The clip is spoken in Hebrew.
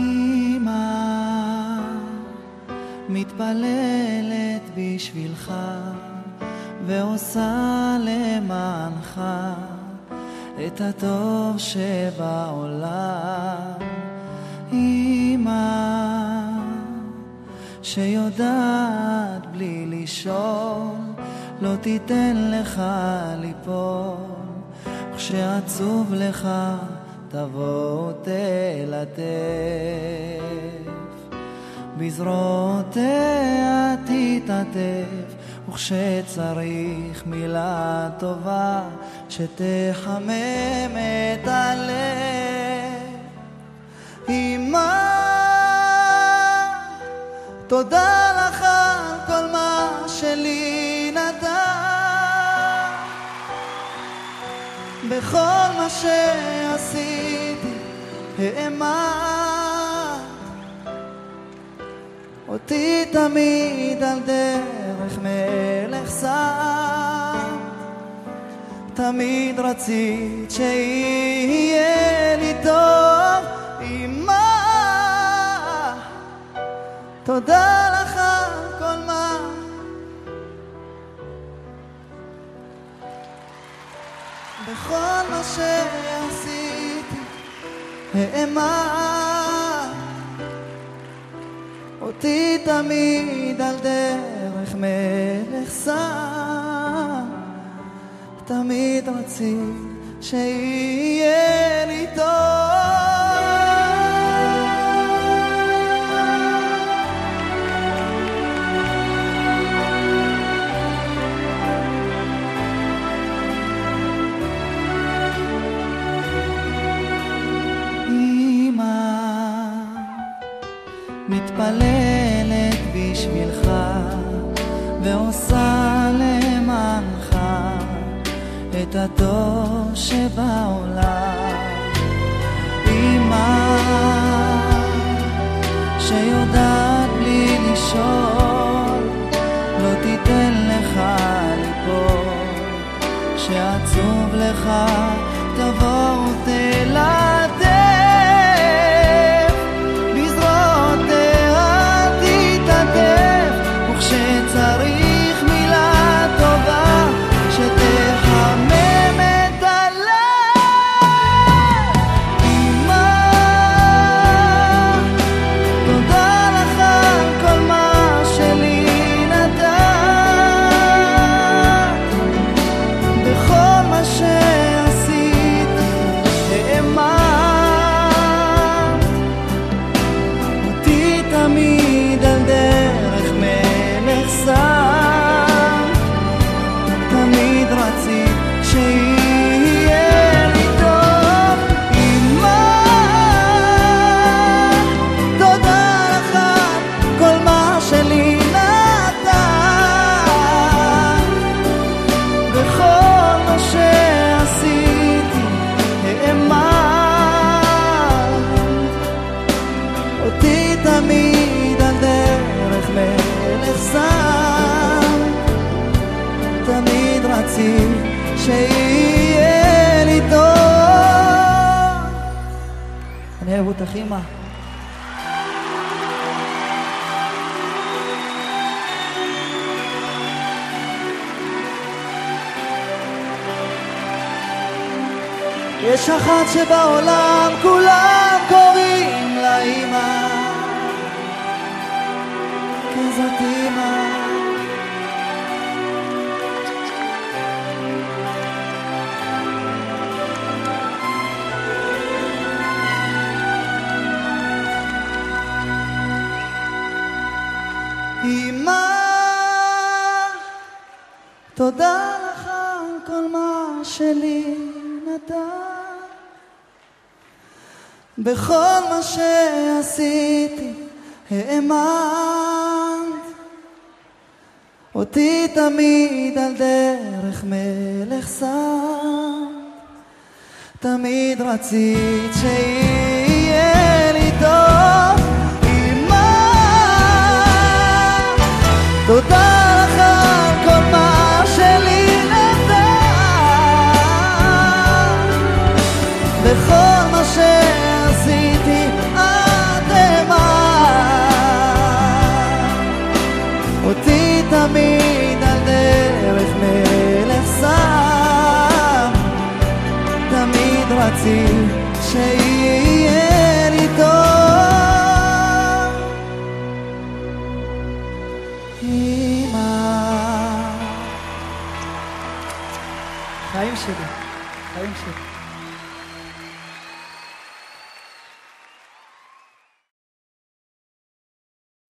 אמא מתפללת בשבילך ועושה למענך את הטוב שבעולם. אמא שיודעת בלי לשאול לא תיתן לך ליפול, כשעצוב לך תבוא תלטף, בזרועותיה תתעטף, וכשצריך מילה טובה שתחמם את הלב. אמא תודה לך על כל מה שלי נתן, בכל מה שעשיתי האמנת אותי תמיד על דרך מלך שם, תמיד רצית שיהיה לי טוב. אמא תודה לך על כל מה בכל מה שעשיתי האמנת אותי תמיד על דרך מלך שם, תמיד רצית שיהיה לי טוב. מתפללת בשבילך ועושה למענך את הטוב שבעולם. אמא שיודעת בלי לשאול לא תיתן לך ליפול, שעצוב לך תבוא ותלטף, וכשצריך מילה טובה שתחמם את הלב. אמא תודה לך על כל מה שלי נתן, בכל מה שעשיתי האמנת אותי תמיד על דרך שם, תמיד רצית שיהיה לי טוב. אמא תודה לך כל מה שלי נתן, בכל מה שעשיתי האמנת אותי תמיד על דרך מלך שם, תמיד רצית שיהיה לי טוב. אני אוהב אותך אמא. יש אחת שבעולם כולם קוראים לה אמא, כי זאת אמא. אמא תודה לך על כל מה שלי נתן, בכל מה שעשיתי האמנת אותי תמיד על דרך מלך שם, תמיד רצית שיהיה לי טוב. אמא תודה לך על כל מה שלי נתן, בכל מה שעשיתי את רציתי שיהיה לי טוב. אמא, חיים שלי, חיים שלי.